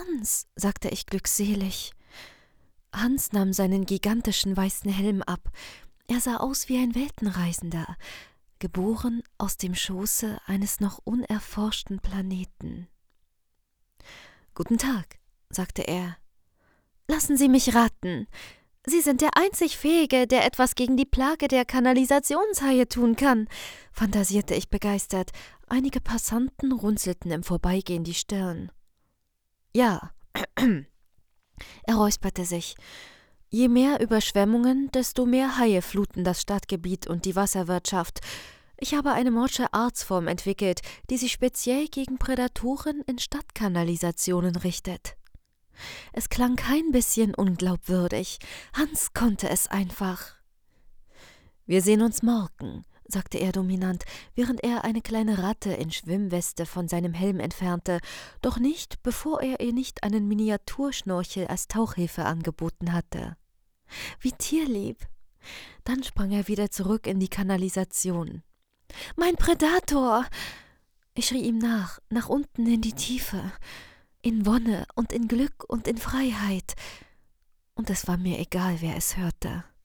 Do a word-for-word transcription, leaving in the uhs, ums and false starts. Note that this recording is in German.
Hans«, sagte ich glückselig. Hans nahm seinen gigantischen weißen Helm ab. Er sah aus wie ein Weltenreisender, geboren aus dem Schoße eines noch unerforschten Planeten. »Guten Tag«, sagte er. »Lassen Sie mich raten. Sie sind der einzig Fähige, der etwas gegen die Plage der Kanalisationshaie tun kann«, fantasierte ich begeistert. Einige Passanten runzelten im Vorbeigehen die Stirn. »Ja«, er räusperte sich. »Je mehr Überschwemmungen, desto mehr Haie fluten das Stadtgebiet und die Wasserwirtschaft. Ich habe eine Morsche Arztform entwickelt, die sich speziell gegen Prädatoren in Stadtkanalisationen richtet.« Es klang kein bisschen unglaubwürdig. Hans konnte es einfach. »Wir sehen uns morgen«, sagte er dominant, während er eine kleine Ratte in Schwimmweste von seinem Helm entfernte, doch nicht, bevor er ihr nicht einen Miniaturschnorchel als Tauchhilfe angeboten hatte. Wie tierlieb. Dann sprang er wieder zurück in die Kanalisation. »Mein Prädator!« Ich schrie ihm nach, nach unten in die Tiefe, in Wonne und in Glück und in Freiheit. Und es war mir egal, wer es hörte.